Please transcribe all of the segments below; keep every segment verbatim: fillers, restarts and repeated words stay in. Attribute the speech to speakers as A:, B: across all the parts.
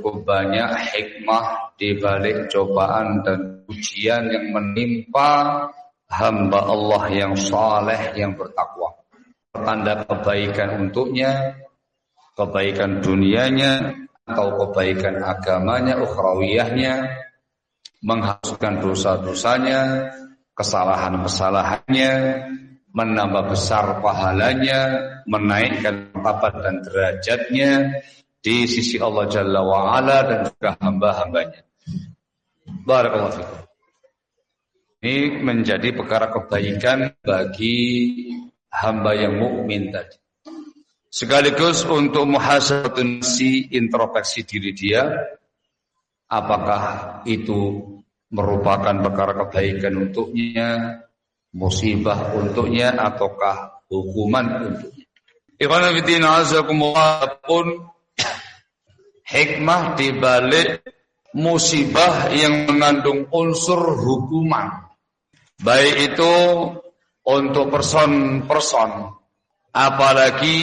A: cukup banyak hikmah di balik cobaan dan ujian yang menimpa hamba Allah yang saleh, yang bertakwa. Tanda kebaikan untuknya, kebaikan dunianya atau kebaikan agamanya, ukhrawiyahnya, menghapuskan dosa-dosanya, kesalahan-kesalahannya, menambah besar pahalanya, menaikkan martabat dan derajatnya di sisi Allah Jalla wa'ala dan juga hamba-hambanya. Barakallahu fikum. Ini menjadi perkara kebaikan bagi hamba yang mukmin tadi. Sekaligus untuk muhasabatun nafsi, introspeksi diri dia, apakah itu merupakan perkara kebaikan untuknya, musibah untuknya, ataukah hukuman untuknya. Ikhwan fillah azakumullah, pun hikmah di balik musibah yang mengandung unsur hukuman, baik itu untuk person-person, apalagi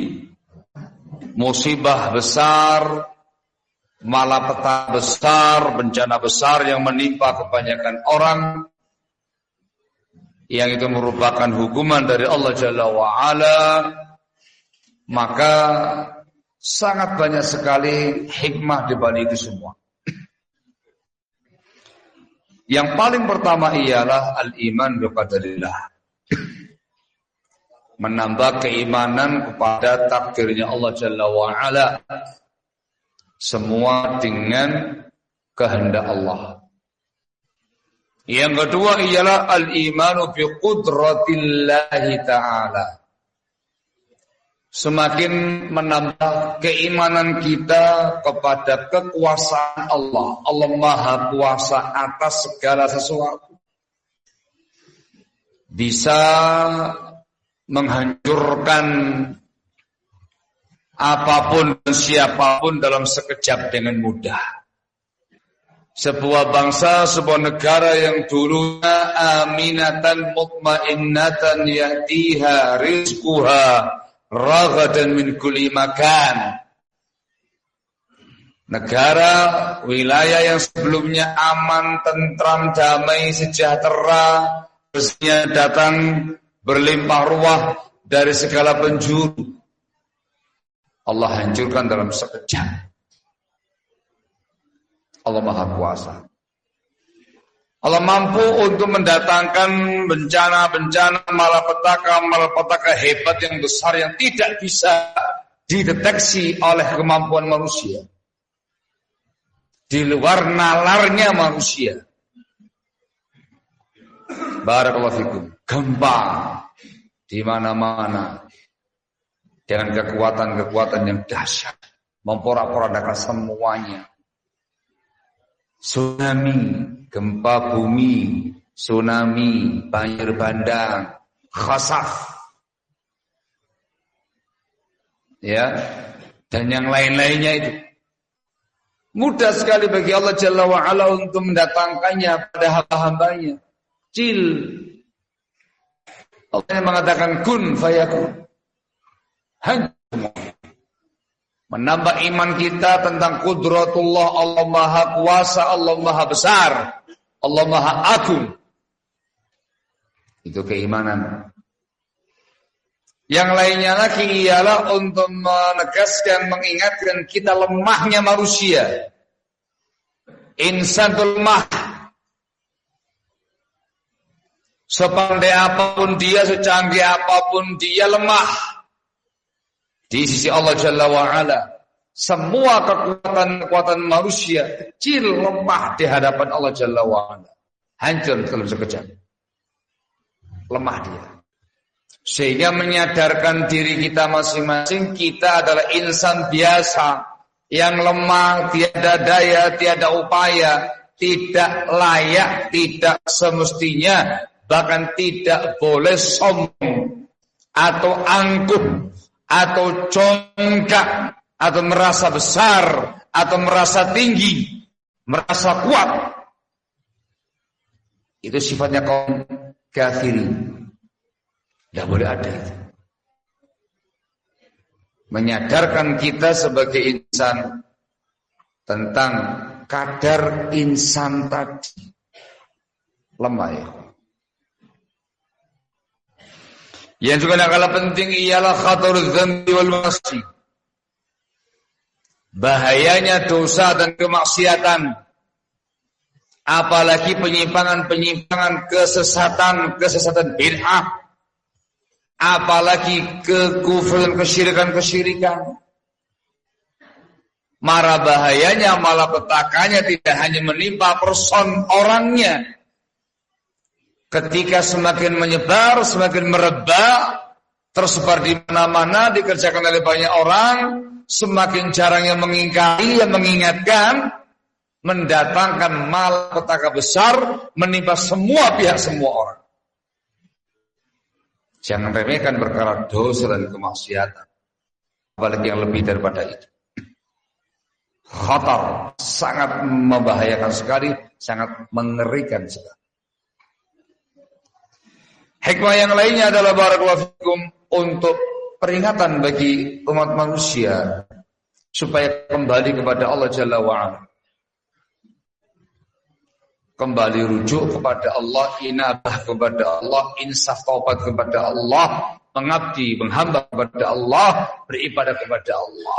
A: musibah besar, malapetaka besar, bencana besar yang menimpa kebanyakan orang, yang itu merupakan hukuman dari Allah Jalla wa'ala, maka sangat banyak sekali hikmah di balik itu semua. Yang paling pertama ialah al-iman biqadarillah, menambah keimanan kepada takdirnya Allah Jalla wa'ala, semua dengan kehendak Allah. Yang kedua ialah al-imanu bi qudratillahi ta'ala, semakin menambah keimanan kita kepada kekuasaan Allah. Allah Maha Kuasa atas segala sesuatu, bisa menghancurkan apapun dan siapapun dalam sekejap dengan mudah. Sebuah bangsa, sebuah negara yang dulunya aminatan mutmainnatan yatiha rizquha raghadan min kulli makan. Negara, wilayah yang sebelumnya aman, tentram, damai, sejahtera, bersihnya datang berlimpah ruah dari segala penjuru, Allah hancurkan dalam sekejap. Allah Maha Kuasa. Allah mampu untuk mendatangkan bencana-bencana, malapetaka-malapetaka hebat yang besar yang tidak bisa dideteksi oleh kemampuan manusia, di luar nalarnya manusia. Barakallahu fikum. Gempa di mana-mana dengan kekuatan-kekuatan yang dahsyat, memporak-porandakan semuanya. Tsunami, gempa bumi, tsunami, banjir bandang, khasaf, ya, dan yang lain-lainnya itu mudah sekali bagi Allah Jalla wa'ala untuk mendatangkannya pada hamba-hambanya. Cil, Allah yang mengatakan kun fayakun, hancur. Menambah iman kita tentang qudratullah, Allah Maha Kuasa, Allah Maha Besar, Allah Maha Agung. Itu keimanan. Yang lainnya lagi ialah untuk menegaskan, mengingatkan kita lemahnya manusia. Insan itu lemah. Sepandai apapun dia, secanggih apapun dia, lemah di sisi Allah Jalla wa'ala. Semua kekuatan-kekuatan manusia kecil, lemah di hadapan Allah Jalla wa'ala. Hancur dalam sekejap. Lemah dia. Sehingga menyadarkan diri kita masing-masing, kita adalah insan biasa yang lemah, tiada daya, tiada upaya, tidak layak, tidak semestinya, bahkan tidak boleh sombong atau angkuh atau congkak atau merasa besar atau merasa tinggi, merasa kuat. Itu sifatnya kaum kafirin. Tidak boleh ada itu. Menyadarkan kita sebagai insan tentang kadar insan tadi. Lemah ya. Yang juga tidak kalah penting ialah khatarul dzambi wal ma'asi. Bahayanya dosa dan kemaksiatan, apalagi penyimpangan-penyimpangan, kesesatan, kesesatan bid'ah, apalagi kekufuran, kesyirikan-kesyirikan. Marah bahayanya, malapetakannya tidak hanya menimpa person orangnya. Ketika semakin menyebar, semakin merebak, tersebar di mana-mana, dikerjakan oleh banyak orang, semakin jarang yang mengingkari, yang mengingatkan, mendatangkan malapetaka besar, menimpa semua pihak, semua orang. Jangan remehkan perkara dosa dan kemaksiatan, apalagi yang lebih daripada itu. Khatar, sangat membahayakan sekali, sangat mengerikan sekali. Hikmah yang lainnya adalah barakallahu fikum untuk peringatan bagi umat manusia supaya kembali kepada Allah Jalla wa'ala, kembali rujuk kepada Allah, inabah kepada Allah, insaf taubat kepada Allah, mengabdi, menghamba kepada Allah, beribadah kepada Allah.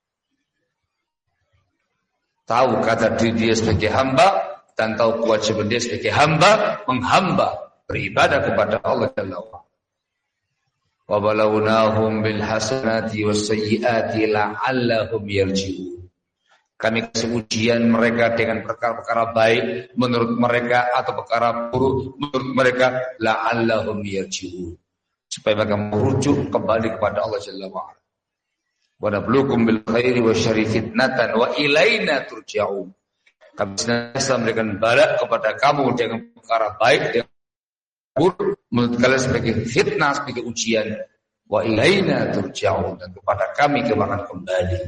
A: Tahu kata diri dia sebagai hamba dan tahu kewajiban dia sebagai hamba, menghamba, beribadah kepada Allah Jalla wa'ala. Wa balawnahum bil hasanati was sayyiati la'allahum yarji'un. Kami kasih ujian mereka dengan perkara-perkara baik menurut mereka atau perkara buruk menurut mereka, la'allahum yarji'un, supaya mereka merujuk kembali kepada Allah Jalla wa'ala. Wa nabluukum bil khairi wasyarri fitnatan wa ilaina turja'un. Kami senantiasa memberikan bala kepada kamu dengan perkara baik, dengan menurut kalian sebagai fitnah, sebagai ujian. Wa ilaina turja'un, dan kepada kami kamu akan kembali.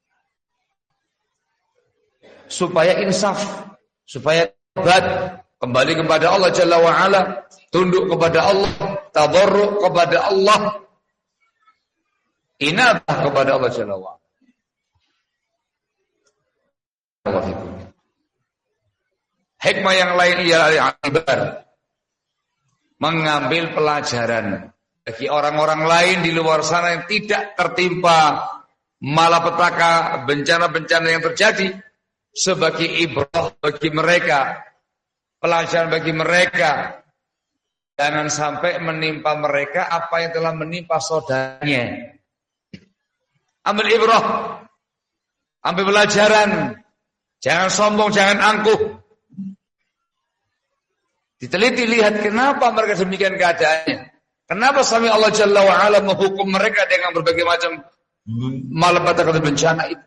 A: Supaya insaf, supaya tobat, kembali kepada Allah Jalla wa'ala, tunduk kepada Allah, tadarru' kepada Allah, inabah kepada Allah Jalla wa'ala. Hikmah yang lain ialah ibar, mengambil pelajaran bagi orang-orang lain di luar sana yang tidak tertimpa malapetaka, bencana-bencana yang terjadi, sebagai ibrah bagi mereka, pelajaran bagi mereka. Jangan sampai menimpa mereka apa yang telah menimpa saudaranya. Ambil ibrah, ambil pelajaran, jangan sombong, jangan angkuh. Diteliti, lihat kenapa mereka demikian keadaannya. Kenapa sami Allah Jalla wa'ala menghukum mereka dengan berbagai macam malapetaka dan bencana itu.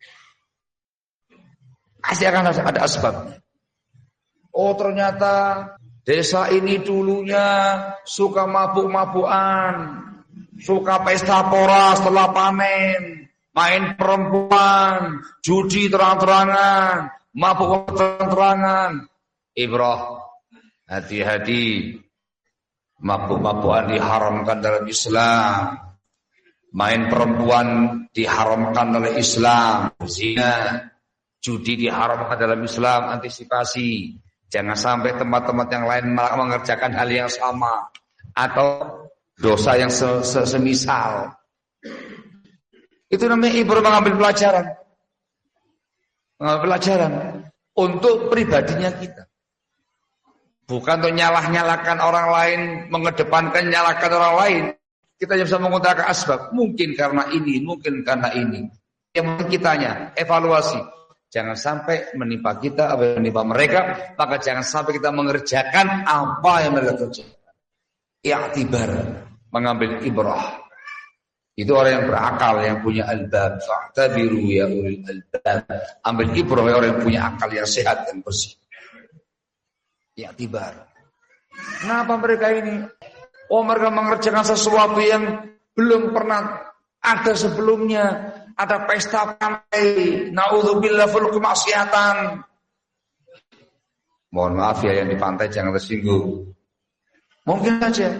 A: Pasti akan ada asbabnya. Oh, ternyata desa ini dulunya suka mabuk-mabukan, suka pesta pora setelah panen, main perempuan, judi terang-terangan, mabuk terang-terangan. Ibrah, hati-hati, mabuk-mabukan diharamkan dalam Islam, main perempuan diharamkan oleh Islam, zina, judi diharamkan dalam Islam. Antisipasi, jangan sampai tempat-tempat yang lain malah mengerjakan hal yang sama atau dosa yang semisal. Itu namanya ibrah, mengambil pelajaran, mengambil pelajaran untuk pribadinya kita. Bukan untuk nyalah-nyalakan orang lain, mengedepankan nyalakan orang lain. Kita bisa mengutarakan asbab. Mungkin karena ini, mungkin karena ini. Yang penting kitanya, evaluasi. Jangan sampai menimpa kita apa yang menimpa mereka. Maka jangan sampai kita mengerjakan apa yang mereka kerjakan. I'tibar, mengambil ibrah. Itu orang yang berakal, yang punya albab. Fa'tabiru ya ulil albab. Ambil ibrah ya orang yang punya akal yang sehat dan bersih. I'tibar. Kenapa mereka ini? Oh, mereka mengerjakan sesuatu yang belum pernah ada sebelumnya. Ada pesta pantai, naudzubillah fil kemaksiatan. Mohon maaf ya yang di pantai jangan tersinggung. Mungkin saja.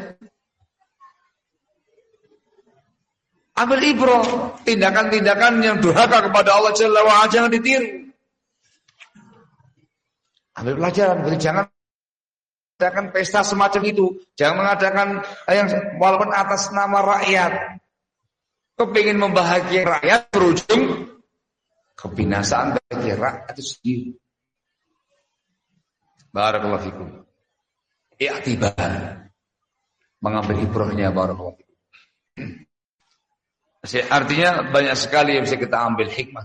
A: Ambil ibrah, tindakan-tindakan yang durhaka kepada Allah Jalla wa'ala jangan ditiru. Ambil pelajaran, berarti jangan mengadakan pesta semacam itu, jangan mengadakan yang walaupun atas nama rakyat. Kepingin membahagiakan rakyat berujung kebinasaan bagi rakyat itu sendiri. Barakallahu fikum. I'tibar. Mengambil ibrahnya barakallahu fikum. Artinya banyak sekali yang bisa kita ambil hikmah.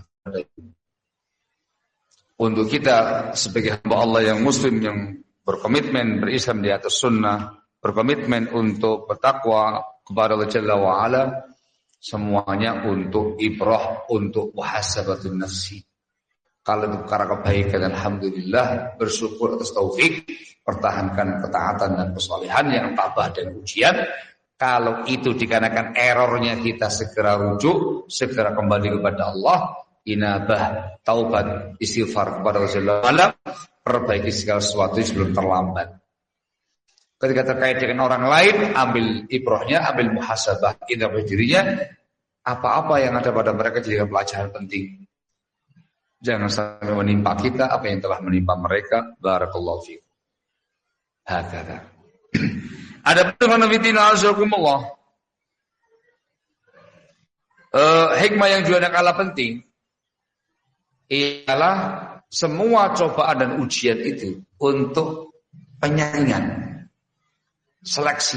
A: Untuk kita sebagai hamba Allah yang muslim yang berkomitmen berislam di atas sunnah, berkomitmen untuk bertakwa kepada Allah Jalla wa Ala, semuanya untuk ibrah, untuk muhasabatun nafsi. Kalau itu perkara kebaikan, alhamdulillah, bersyukur atas taufik, pertahankan ketaatan dan kesalehan yang tabah dan ujian. Kalau itu dikarenakan errornya, kita segera rujuk, segera kembali kepada Allah, inabah, taubat, istighfar kepada Rasulullah, perbaiki segala sesuatu sebelum terlambat. Ketika terkait dengan orang lain, ambil ibrahnya, ambil muhasabah, indah dirinya, apa-apa yang ada pada mereka jadi pelajaran penting. Jangan sampai menimpa kita apa yang telah menimpa mereka. Barakallahu fiikum. Hakata. Ada betul nabitina azakumullah. Eh, hikmah yang juga kalah penting ialah semua cobaan dan ujian itu untuk penyaringan. Seleksi.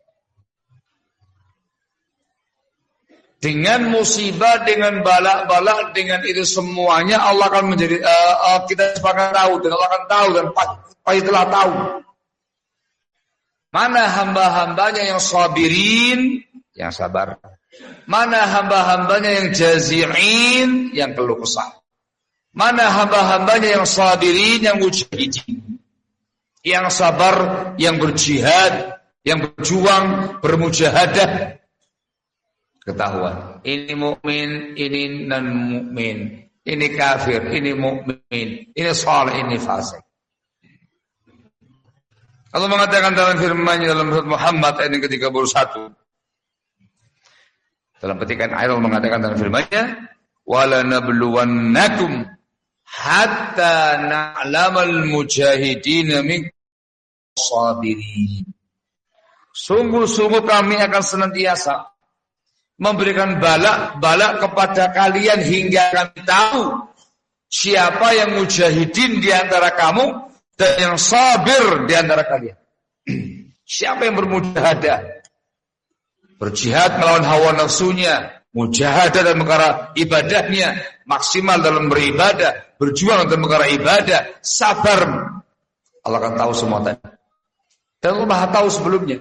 A: Dengan musibah, dengan balak-balak, dengan itu semuanya Allah akan menjadi uh, uh, kita sepakat tahu dan Allah akan tahu dan pasti telah tahu mana hamba-hambanya yang sabirin, yang sabar, mana hamba-hambanya yang jazi'in, yang keluh kesah, mana hamba-hambanya yang sabirin, yang mujahidin, yang sabar, yang berjihad, yang berjuang, bermujahadah. Ketahuan, ini mukmin, ini non mukmin, ini kafir, ini mukmin, ini saleh, ini fasik. Allah mengatakan dalam firman-Nya dalam surat Muhammad ayat yang ke tiga puluh satu. Dalam petikan ayat Allah mengatakan dalam firman-Nya, "Wala nabluwannakum hatta na'lamal mujahidin minkum sabirin." Sungguh-sungguh kami akan senantiasa memberikan balak-balak kepada kalian hingga kami tahu siapa yang mujahidin di antara kamu dan yang sabir di antara kalian. Siapa yang bermujahadah, berjihad melawan hawa nafsunya, mujahadah dalam perkara ibadahnya, maksimal dalam beribadah, berjuang dalam perkara ibadah, sabar. Allah akan tahu semua tadi. Dan Allah Maha tahu sebelumnya.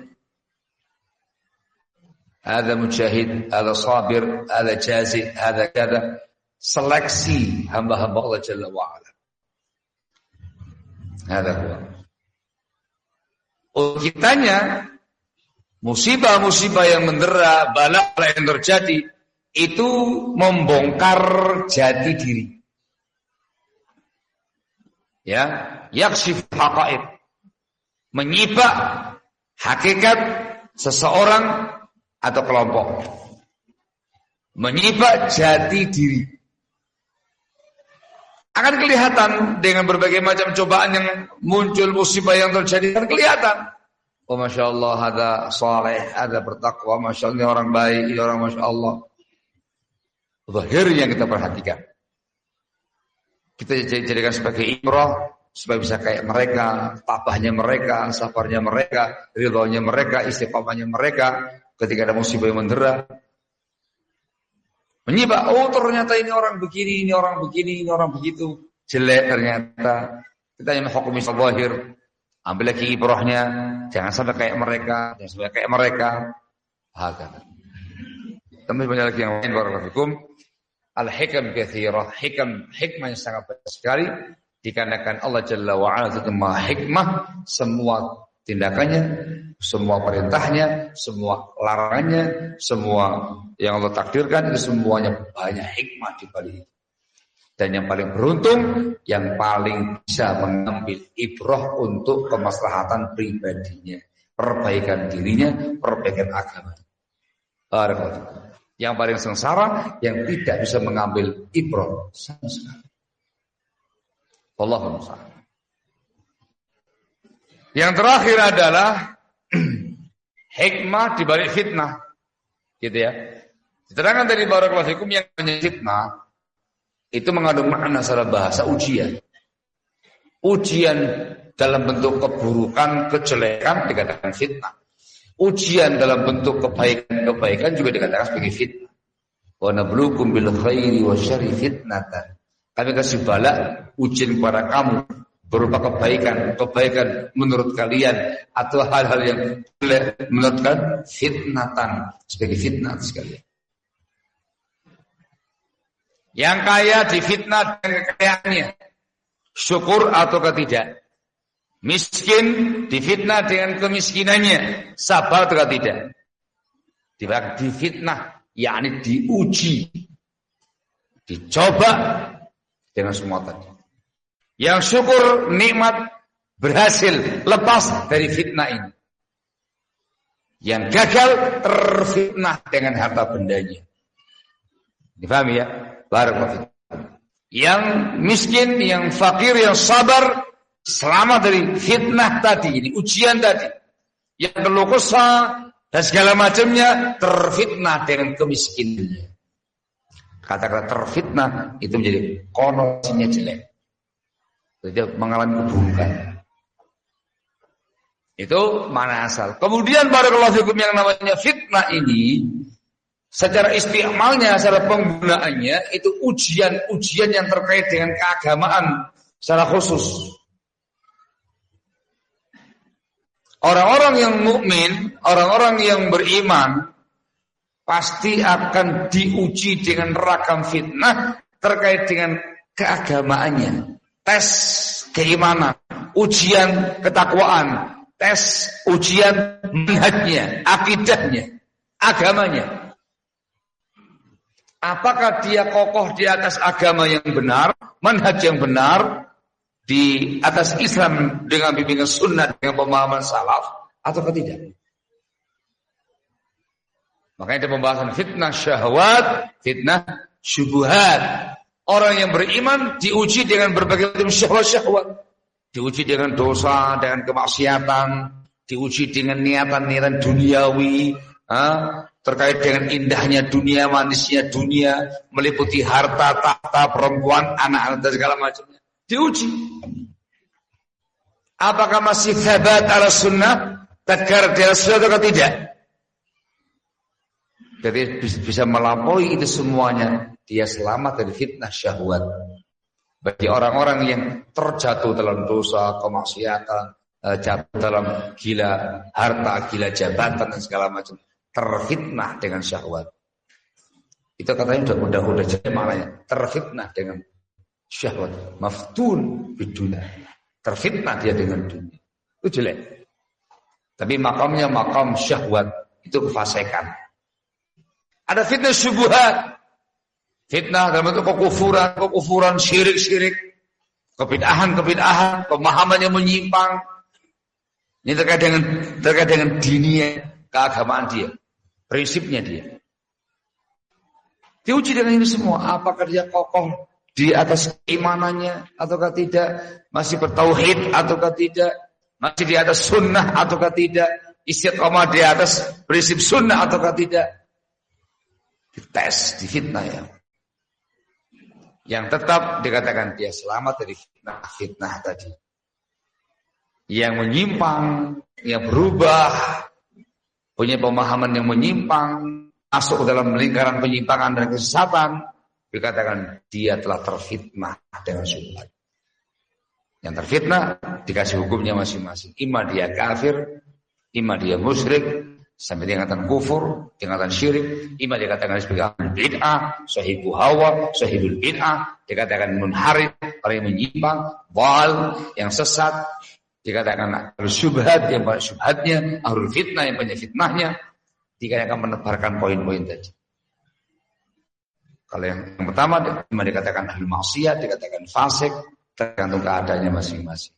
A: Ada mujahid, ada sabir, ada jazid, ada kada. Seleksi hamba-hamba Allah Jalla wa'ala. Ada huwa. Untuk kitanya, musibah-musibah yang mendera, bala-bala yang terjadi, itu membongkar jati diri. Ya, yakshif haqa'iq. Menyibak hakikat seseorang atau kelompok, menyibak jati diri. Akan kelihatan dengan berbagai macam cobaan yang muncul, musibah yang terjadi, akan kelihatan. Oh Masya Allah, ada saleh, ada bertakwa, Masya Allah, ini orang baik, ini orang Masya Allah. Zahir yang kita perhatikan. Kita jadikan sebagai ibrah, supaya bisa kayak mereka, tabahnya mereka, sabarnya mereka, ridhonya mereka, istiqamahnya mereka. Ketika ada musibah yang mendera, menyibak, oh ternyata ini orang begini, ini orang begini, ini orang begitu, jelek ternyata. Kita yang menghukumi zahir, ambil lagi ibrahnya, jangan sampai kayak mereka, jangan sampai kayak mereka. Hakata. Tapi banyak lagi yang lain, barakallahu fikum. Al-hikam katsirah, hikam, hikmah yang sangat banyak sekali, dikarenakan Allah Jalla wa Ala itu Maha hikmah, semua tindakannya, semua perintahnya, semua larangannya, semua yang Allah takdirkan itu semuanya banyak hikmah di balik itu. Dan yang paling beruntung, yang paling bisa mengambil ibrah untuk kemaslahatan pribadinya, perbaikan dirinya, perbaikan agama. Yang paling sengsara, yang tidak bisa mengambil ibrah sama sekali. Allahumma salli. Yang terakhir adalah hikmah di balik fitnah. Gitu ya. Diterangkan dari barakallahu fikum yang namanya fitnah itu mengandung makna secara bahasa ujian. Ujian dalam bentuk keburukan, kejelekan dikatakan fitnah. Ujian dalam bentuk kebaikan-kebaikan juga dikatakan sebagai fitnah. Wa nabluukum bil khairi wasyarri fitnatan. Kami kasih bala ujian kepada kamu berupa kebaikan, kebaikan menurut kalian atau hal-hal yang menurut kalian fitnatan, sebagai fitnah sekalian. Yang kaya difitnah dengan kekayaannya, syukur atau tidak. Miskin difitnah dengan kemiskinannya, sabar atau tidak. Difitnah, yakni diuji, dicoba dengan semua tadi. Yang syukur nikmat berhasil lepas dari fitnah ini. Yang gagal terfitnah dengan harta bendanya. Difahami ya? Barakallahu. Yang miskin, yang fakir, yang sabar selamat dari fitnah tadi, ini ujian tadi. Yang keluh kesah dan segala macamnya terfitnah dengan kemiskinannya. Kata-kata terfitnah itu menjadi konotasinya jelek. Dia mengalami keburukan. Itu mana asal. Kemudian barakallahu fikum yang namanya fitnah ini secara isti'malnya, secara penggunaannya itu ujian-ujian yang terkait dengan keagamaan secara khusus. Orang-orang yang mukmin, orang-orang yang beriman pasti akan diuji dengan ragam fitnah terkait dengan keagamaannya. Tes keimanan, ujian ketakwaan, tes ujian manhajnya, akidahnya, agamanya. Apakah dia kokoh di atas agama yang benar, manhaj yang benar, di atas Islam dengan bimbingan sunnah, dengan pemahaman salaf, atau tidak? Makanya ada pembahasan fitnah syahwat, fitnah syubuhat. Orang yang beriman diuji dengan berbagai macam syahwat-syahwat. Diuji dengan dosa, dengan kemaksiatan, diuji dengan niatan-niatan duniawi, ha? Terkait dengan indahnya dunia, manisnya dunia, meliputi harta, tahta, perempuan, anak-anak dan segala macamnya. Diuji. Apakah masih thabat ala sunnah, tegar di atas sunnah atau tidak? Jadi bisa melampaui itu semuanya, dia selamat dari fitnah syahwat. Bagi orang-orang yang terjatuh dalam dosa, kemaksiatan, jatuh dalam gila harta, gila jabatan dan segala macam, terfitnah dengan syahwat. Itu katanya udah mudah-mudah jadi maknanya, terfitnah dengan syahwat. Maftun bidunya, terfitnah dia dengan dunia. Itu jelek. Tapi makamnya makam syahwat, itu kefasikan. Ada fitnah syubhat. Fitnah dalam bentuk kekufuran, kekufuran, syirik-syirik, kebid'ahan-kebid'ahan, pemahaman yang menyimpang. Ini terkait dengan terkait dengan dinia, keagamaan dia, prinsipnya dia. Diuji dengan ini semua. Apakah dia kokoh di atas keimanannya ataukah tidak? Masih bertauhid ataukah tidak? Masih di atas sunnah ataukah tidak? Istiqomah di atas prinsip sunnah ataukah tidak? Dites, difitnah ya. Yang tetap dikatakan dia selamat dari fitnah-fitnah tadi. Yang menyimpang, yang berubah, punya pemahaman yang menyimpang, masuk dalam lingkaran penyimpangan dan kesesatan, dikatakan dia telah terfitnah dengan syubhat. Yang terfitnah dikasih hukumnya masing-masing. Ima dia kafir, ima dia musyrik, sampai dikatakan kufur, dikatakan syirik, ima dikatakan sebagai ahli bid'ah, sahibu hawa, sahibul bid'ah, dikatakan munharif, orang yang menyimpang, dhal, yang sesat, dikatakan ahli syubhat, yang banyak syubhatnya, ahli fitnah, yang banyak fitnahnya, dikatakan menebarkan poin-poin tadi. Kalau yang, yang pertama, ima dikatakan ahli maksiat, dikatakan fasik, tergantung keadaannya masing-masing.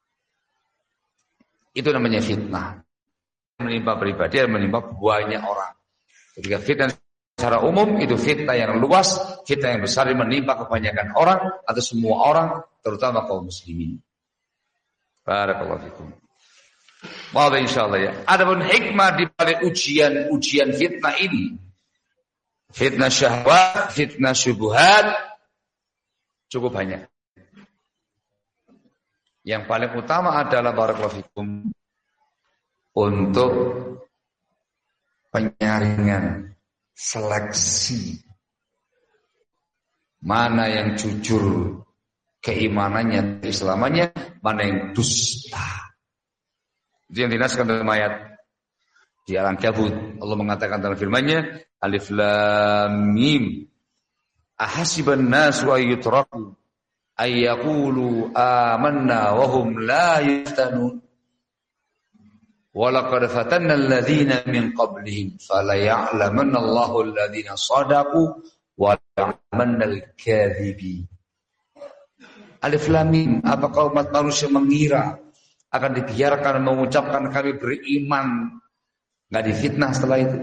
A: Itu namanya fitnah. Menimpa pribadi dan menimpa banyak orang. Ketika fitnah secara umum itu fitnah yang luas, fitnah yang besar yang menimpa kebanyakan orang atau semua orang, terutama kaum muslimin. Barakallahu fikum. Wallah insyaallah ya. Adapun hikmah di balik ujian-ujian fitnah ini, fitnah syahwat, fitnah syubhat, cukup banyak. Yang paling utama adalah barakallahu fikum untuk penyaringan, seleksi mana yang jujur keimanannya, keislamannya, mana yang dusta. Itu yang dinaskan dalam ayat di Al-Ankabut. Allah mengatakan dalam firman-Nya, Alif Lam Mim. Ahasiban nasu ayyutraku ayyaqulu amanna wa hum la yuftanun. Wa laqad fatanna alladhina min qablihim fala ya'lamanna Allahu alladhina shadaqu wa ya'lamanna al-kadhibin. Alif Lam Mim. Apakah umat manusia mengira akan dibiarkan mengucapkan kami beriman, nggak difitnah setelah itu?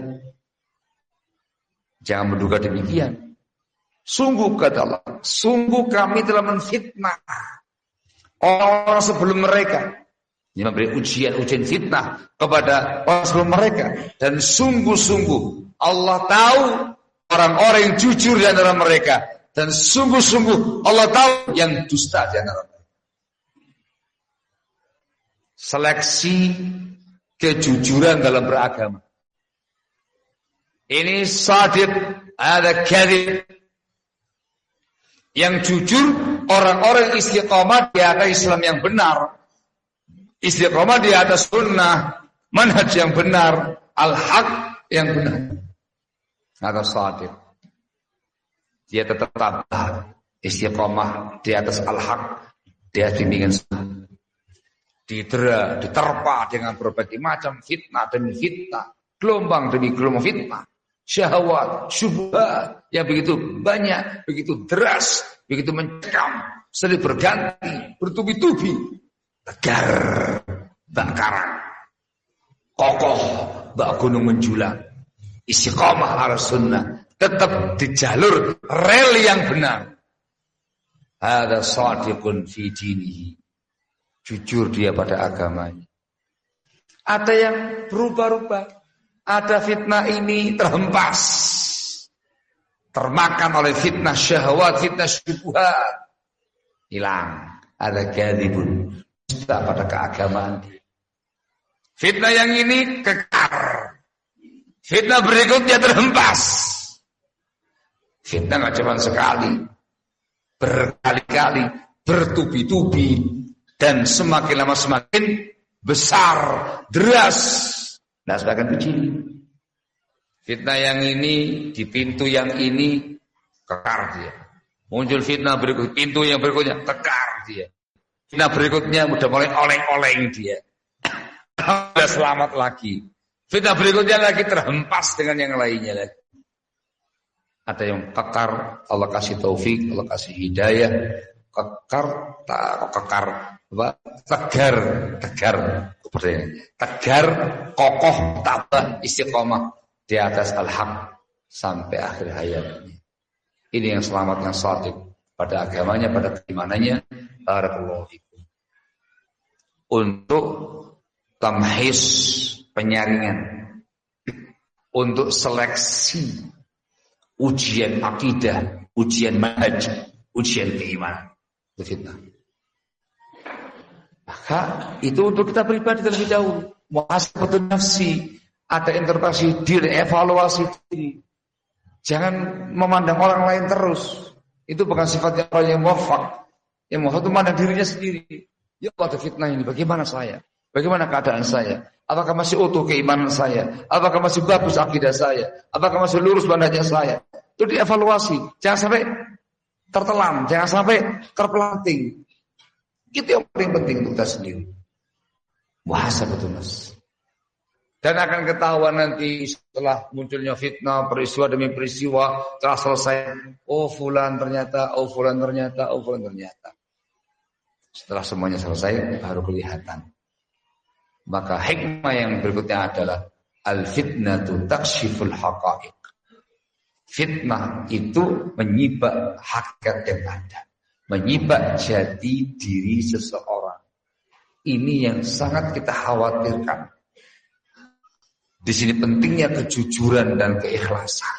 A: Jangan menduga demikian. Sungguh kata Allah, sungguh kami telah menfitnah orang sebelum mereka, yang memberi ujian-ujian fitnah kepada orang sebelum mereka, dan sungguh-sungguh Allah tahu orang-orang yang jujur di antara mereka, dan sungguh-sungguh Allah tahu yang dusta di antara mereka. Seleksi kejujuran dalam beragama. Ini shadiq, ada kadhib. Yang jujur orang-orang istiqamah di atas Islam yang benar, istiqamah di atas sunnah, manhaj yang benar, al-haq yang benar. Ada shadiq. Dia tetap tabah istiqamah di atas al-haq, di atas bimbingan sunnah. Didera, diterpa dengan berbagai macam fitnah demi fitnah, gelombang demi gelombang fitnah, syahwat, syubhat yang begitu banyak, begitu deras, begitu mencekam, silih berganti, bertubi-tubi, tegar, bak karang, kokoh, bak gunung menjulang, istiqamah ala sunnah, tetap di jalur rel yang benar. Hada shadiqun fi dinihi. Jujur dia pada agamanya. Ada yang berubah-ubah. Ada fitnah ini terhempas, termakan oleh fitnah syahwat, fitnah syubhat, hilang. Ada kadzibun, dusta pada keagamaan dia. Fitnah yang ini kekar. Fitnah berikutnya terhempas. Fitnah nggak cuma sekali, berkali-kali, bertubi-tubi. Dan semakin lama semakin besar, deras, dan semakin kecil. Fitnah yang ini, di pintu yang ini, kekar dia. Muncul fitnah berikut, pintu yang berikutnya, kekar dia. Fitnah berikutnya udah mulai oleng-oleng dia. Sudah selamat lagi. Fitnah berikutnya lagi terhempas dengan yang lainnya lagi. Ada yang kekar, Allah kasih taufik, Allah kasih hidayah. Kekar, tak kekar. Apa? Tegar, tegar, tegar, kokoh, tabah, istiqomah di atas al-haq sampai akhir hayatnya. Ini yang selamat, yang shadiq pada agamanya, pada keimanannya. Barakallahu fikum. Untuk tamhis, penyaringan, untuk seleksi ujian akidah, ujian manhaj, ujian keimanan, itu fitnah. Maka itu untuk kita pribadi terlebih dahulu. Muhasabatun nafsi, ada interpretasi diri, evaluasi diri. Jangan memandang orang lain terus. Itu bukan sifatnya orang yang muwafaq. Yang muwafaq itu memandang dirinya sendiri. Ya Allah, ada fitnah ini, bagaimana saya? Bagaimana keadaan saya? Apakah masih utuh keimanan saya? Apakah masih bagus akidah saya? Apakah masih lurus manhajnya saya? Itu dievaluasi. Jangan sampai tertelan, jangan sampai terpelanting. Itu yang paling penting untuk kita sendiri. Muhasabatun nafs. Dan akan ketahuan nanti setelah munculnya fitnah, peristiwa demi peristiwa, telah selesai. Oh fulan ternyata, oh fulan ternyata, oh fulan ternyata. Setelah semuanya selesai, baru kelihatan. Maka hikmah yang berikutnya adalah al-fitnatu takshiful haqa'iq. Fitnah itu menyibak hakikat yang ada. Menyibak jati diri seseorang. Ini yang sangat kita khawatirkan. Di sini pentingnya kejujuran dan keikhlasan.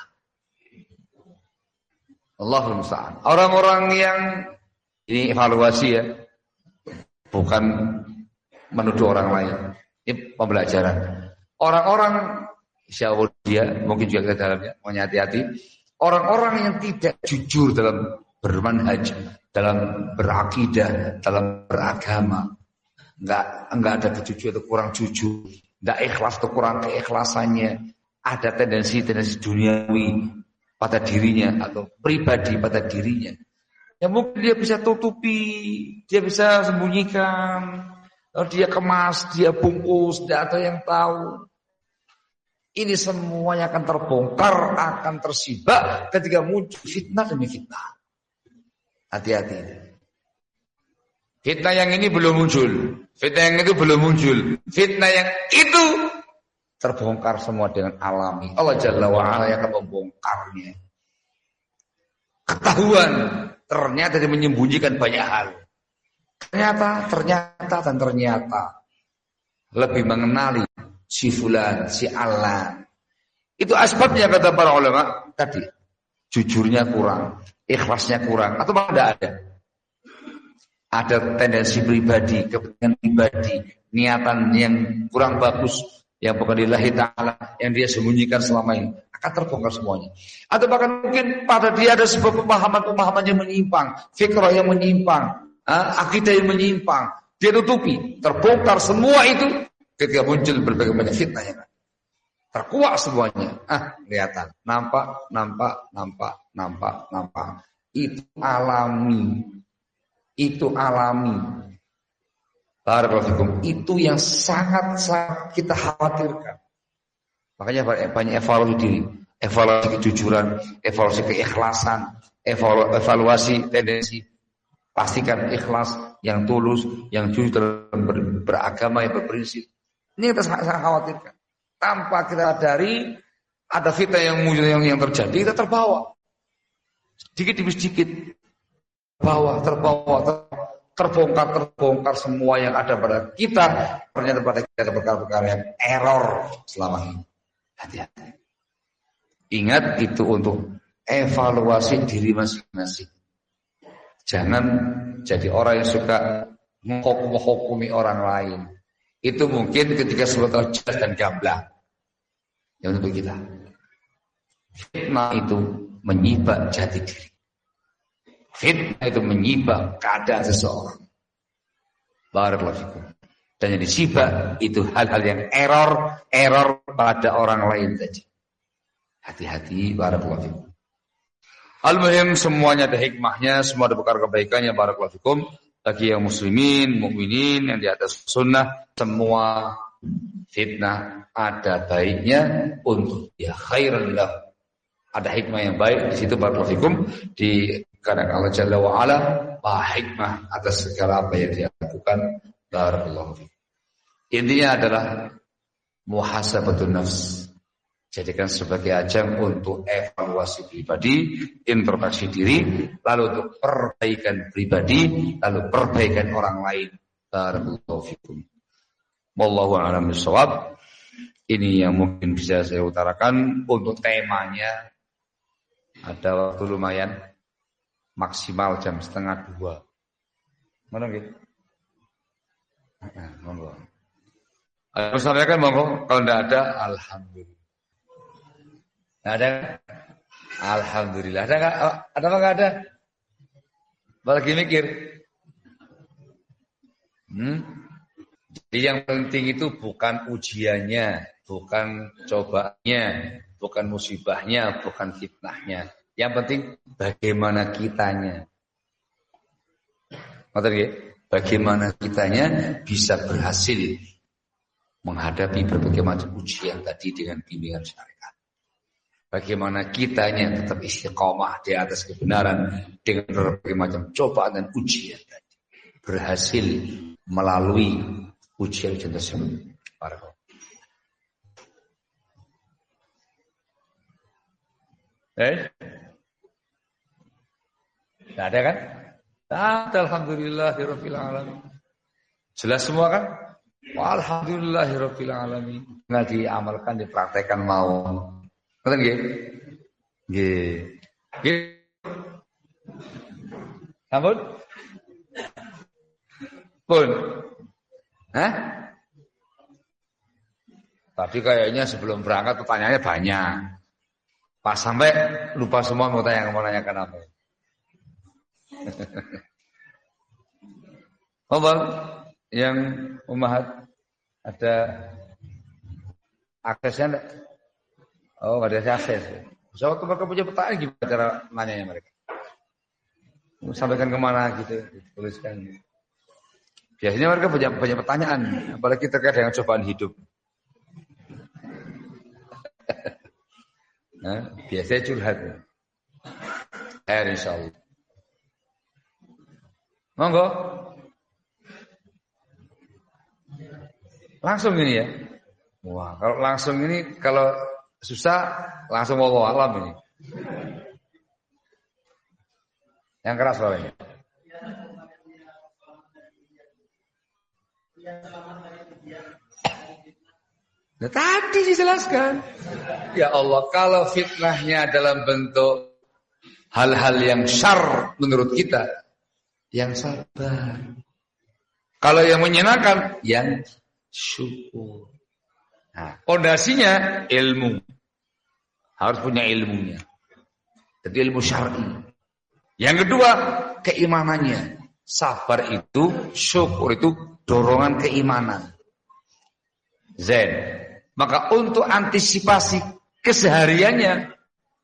A: Allahumma musta'an. Orang-orang yang ini evaluasi ya, bukan menuduh orang lain. Ini pembelajaran. Orang-orang insya Allah dia mungkin juga kita dalamnya mau hati-hati. Orang-orang yang tidak jujur dalam bermanhaj, dalam berakidah, dalam beragama, enggak enggak ada kejujuran atau kurang jujur, enggak ikhlas atau kurang keikhlasannya, ada tendensi-tendensi duniawi pada dirinya atau pribadi pada dirinya. Ya mungkin dia bisa tutupi, dia bisa sembunyikan, dia kemas, dia bungkus, tidak ada yang tahu. Ini semuanya akan terbongkar, akan tersibak ketika muncul fitnah demi fitnah. Hati-hati. Fitnah yang ini belum muncul, fitnah yang itu belum muncul, fitnah yang itu terbongkar semua dengan alami. Allah Jalla wa'ala yang akan membongkarnya. Ketahuan, ternyata dia menyembunyikan banyak hal. Ternyata, ternyata, dan ternyata lebih mengenali si fulan, si alan. Itu asbabnya kata para ulama tadi. Jujurnya kurang, ikhlasnya kurang, atau tidak ada. Ada tendensi pribadi, kepentingan pribadi, niatan yang kurang bagus, yang bukan lillahi ta'ala, yang dia sembunyikan selama ini, akan terbongkar semuanya. Atau bahkan mungkin pada dia ada sebuah pemahaman-pemahaman yang menyimpang, fikrah yang menyimpang, akidah yang menyimpang, dia tutupi, terbongkar semua itu ketika muncul berbagai banyak fitnah yang ada. Terkuak semuanya. Ah, kelihatan. Nampak, nampak, nampak, nampak, nampak. Itu alami. Itu alami. Barakallahu. Itu yang sangat-sangat kita khawatirkan. Makanya banyak evaluasi diri, evaluasi kejujuran, evaluasi keikhlasan, evaluasi tendensi. Pastikan ikhlas, yang tulus, yang jujur dalam ber, beragama, yang berprinsip. Ini kita sangat, sangat khawatirkan. Tanpa kita sadari ada fitnah yang muncul yang, yang terjadi, kita terbawa. Sedikit demi sedikit terbawa, terbawa, ter, terbongkar, terbongkar semua yang ada pada kita. Ternyata pada kita ada perkara-perkara yang error selama ini. Hati-hati. Ingat itu untuk evaluasi diri masing-masing. Jangan jadi orang yang suka menghukumi orang lain. Itu mungkin ketika sebuah jelas dan gamblang. Yang untuk kita. Fitnah itu menyibak jati diri. Fitnah itu menyibak keadaan seseorang. Barakallahu fikum. Dan yang disibak itu hal-hal yang error, error pada orang lain saja. Hati-hati, barakallahu fikum. Al-muhim semuanya ada hikmahnya, semua ada perkara kebaikannya, barakallahu fikum. Bagi yang muslimin, mukminin yang di atas sunnah, semua fitnah ada baiknya untuk ya khairan lah. Ada hikmah yang baik di situ, barakallahu fikum. Di karena Allah Jalla wa Ala maha hikmah atas segala apa yang dia lakukan, barakallahu fikum. Intinya adalah muhasabatun nafs. Jadikan sebagai ajang untuk evaluasi pribadi, introspeksi diri, lalu untuk perbaikan pribadi, lalu perbaikan orang lain. Barakallahu fikum. Wallahu a'lam bishawab. Ini yang mungkin bisa saya utarakan untuk temanya. Ada waktu lumayan, maksimal jam setengah dua. Mana gitu? Monggo. Ada sampaikan monggo. Kalau tidak ada, alhamdulillah. Ada? Alhamdulillah. Ada nggak? Ada apa nggak ada? Lagi mikir. Hmm? Jadi yang penting itu bukan ujiannya, bukan cobaannya, bukan musibahnya, bukan fitnahnya. Yang penting bagaimana kitanya. Bagaimana kitanya bisa berhasil menghadapi berbagai macam ujian tadi dengan bimbingan syariat. Bagaimana kitanya tetap istiqomah di atas kebenaran dengan berbagai macam cobaan dan ujian tadi. Berhasil melalui ujian-ujian tersebut. Barakallahu. Eh? Tidak ada kan? Ada, alhamdulillahirabbil alamin. Jelas semua kan? Alhamdulillahirabbil alamin. Nggak diamalkan, dipraktekkan mau. Ngoten nggih? Nggih. Nggih. Sampun? Pun. Hah? Tadi kayaknya sebelum berangkat pertanyaannya banyak. Pas sampai lupa semua mau tanya mau nanyakan apa. Oh bang, yang Umahat ada aksesnya enggak? Oh nggak ada akses. So waktu mereka punya pertanyaan gimana cara nanyanya mereka? Sampaikan kemana gitu, tuliskan. Biasanya mereka banyak banyak pertanyaan, apalagi terkait dengan cobaan hidup. Nah, biasanya curhat. Eh, insyaallah. Monggo. Langsung ini ya. Wah, kalau langsung ini kalau susah langsung wallahu alam ini. Yang keras suaranya. Nah, tadi dijelaskan. Ya Allah, kalau fitnahnya dalam bentuk hal-hal yang syarr menurut kita, yang sabar. Kalau yang menyenangkan, yang syukur. Nah, fondasinya ilmu. Harus punya ilmunya. Jadi ilmu syar'i. Yang kedua, keimanannya. Sabar itu, syukur itu dorongan keimanan. Zen. Maka untuk antisipasi kesehariannya,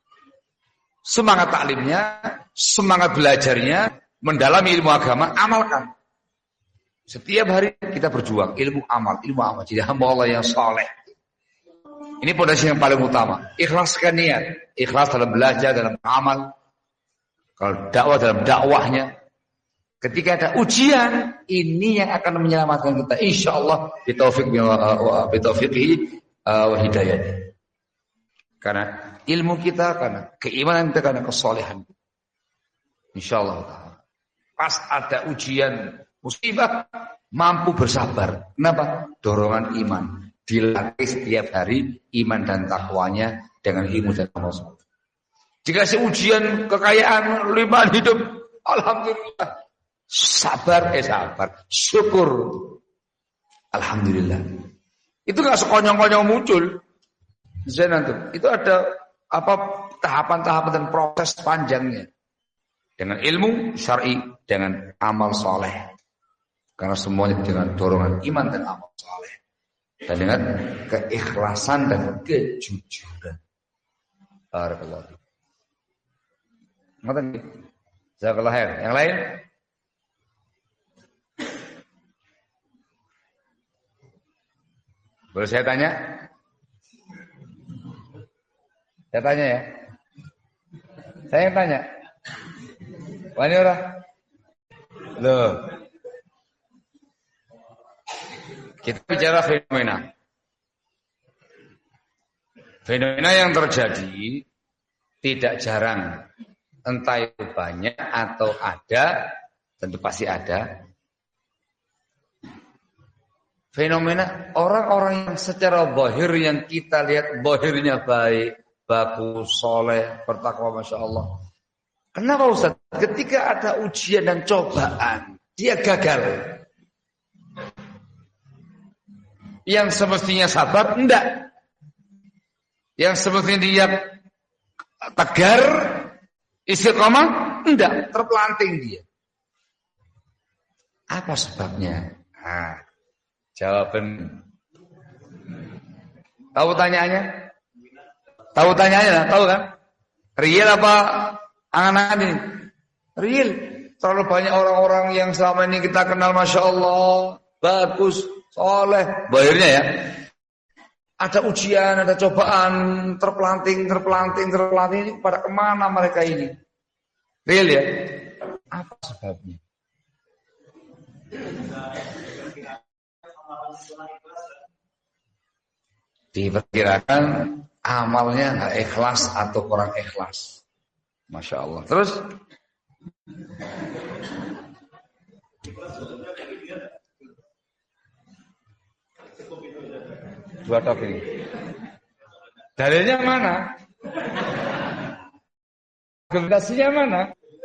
A: semangat taklimnya, semangat belajarnya, mendalami ilmu agama, amalkan. Setiap hari kita berjuang, ilmu amal, ilmu amal. Jadi hamba Allah yang saleh. Ini pondasi yang paling utama. Ikhlaskan niat, ikhlas dalam belajar, dalam amal. Kalau dakwah dalam dakwahnya. Ketika ada ujian, ini yang akan menyelamatkan kita. Insya Allah, bitaufiq bitaufiqihi wa hidayah. Karena ilmu kita, karena keimanan kita, karena kesolehan. Insya Allah. Pas ada ujian, musibah, mampu bersabar. Kenapa? Dorongan iman. Dilatih setiap hari iman dan takwanya dengan ilmu dan amal. Jika ujian kekayaan, limpahan hidup, alhamdulillah. Sabar, eh sabar, syukur. Alhamdulillah. Itu gak sekonyong-konyong muncul. Zainantum. Itu ada apa tahapan-tahapan dan proses panjangnya. Dengan ilmu syar'i, dengan amal soleh. Karena semuanya dengan dorongan iman dan amal soleh. Dan dengan keikhlasan dan kejujuran. Barakallahu. Ngoten. Jazakallahu khair. Yang lain? Boleh saya tanya? Saya tanya ya. Saya yang tanya. Wani ora? Loh. Kita bicara fenomena. Fenomena yang terjadi tidak jarang. Entah itu banyak atau ada, tentu pasti ada. Fenomena orang-orang yang secara zahir yang kita lihat zahirnya baik, bagus, soleh, bertakwa, masya Allah. Kenapa Ustaz? Ketika ada ujian dan cobaan, dia gagal. Yang semestinya sabar, enggak. Yang semestinya dia tegar, istiqomah, enggak, terpelanting dia. Apa sebabnya? Nah, jawaban. Tahu tanyaannya? Tahu tanyaannya? Tahu kan? Real apa angan-angan ini? Real. Terlalu banyak orang-orang yang selama ini kita kenal, masya Allah, bagus, soleh, bahirnya ya. Ada ujian, ada cobaan, terpelanting, terpelanting, terpelanting. Ini pada kemana mereka ini? Real ya? Apa sebabnya? Diperkirakan amalnya nggak ikhlas atau kurang ikhlas. Masya Allah. Terus Dua tok ini. Dalilnya mana? Argumentasinya mana?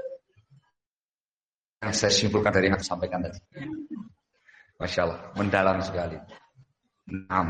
A: Yang saya simpulkan dari yang saya sampaikan tadi. Masya Allah, mendalam sekali. Enam.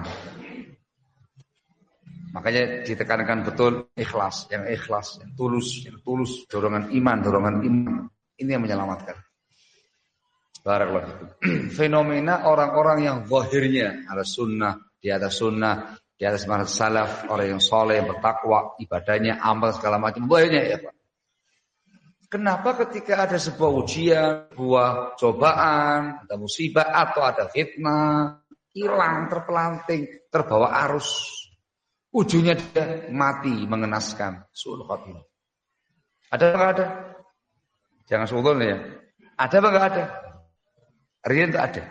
A: Makanya ditekankan betul ikhlas, yang ikhlas, yang tulus, yang tulus, dorongan iman, dorongan iman. Ini yang menyelamatkan. Barakallahu fikum. Fenomena orang-orang yang zahirnya ada sunnah, di atas sunnah, di atas manhaj salaf, orang yang soleh, yang bertakwa, ibadahnya, amal segala macam, banyak ya Pak. Kenapa ketika ada sebuah ujian, sebuah cobaan, ada musibah atau ada fitnah, hilang, terpelanting, terbawa arus, ujungnya dia mati mengenaskan, su'ul khatimah. Ada apa enggak ada? Jangan suudon ya. Ada apa enggak ada? Real enggak ada.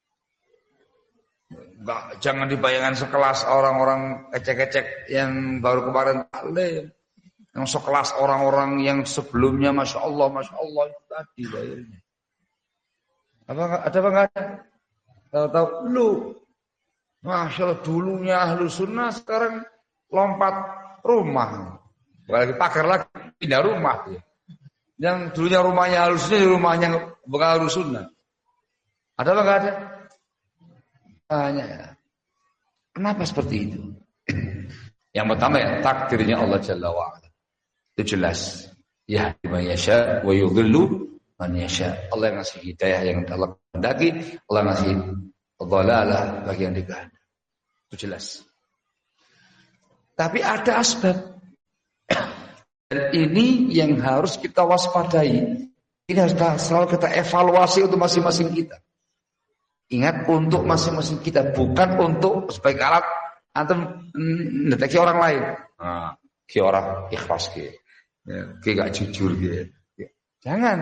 A: Enggak, jangan dibayangkan sekelas orang-orang ecek-ecek yang baru kemarin taklim. Yang sekelas orang-orang yang sebelumnya Masya Allah, Masya Allah itu tadi bayarnya. Apa, ada apa enggak ada? Tahu-tahu lu Masya Allah dulunya ahlu sunnah sekarang lompat rumah. Bukan lagi pagar lagi, pindah rumah. Ya. Yang dulunya rumahnya ahlu sunnah, rumahnya bukan ahlu sunnah. Ada apa enggak ada? Banyak ya. Kenapa seperti itu? Yang pertama ya takdirnya Allah Jalla wa'ala. Itu jelas. Ya, man yasha wa yudhillu man yasha. Allah yang ngasih hidayah yang Allah kehendaki, Allah ngasih dhalalah bagi yang dikehendaki. Itu jelas. Tapi ada asbab. Dan ini yang harus kita waspadai. Ini harus selalu kita evaluasi untuk masing-masing kita. Ingat untuk masing-masing kita, bukan untuk sebagai alat antum mendeteksi orang lain. Nah, ki orang ikhlas ki. Ya, ki gak jujur gitu. Ya. Jangan.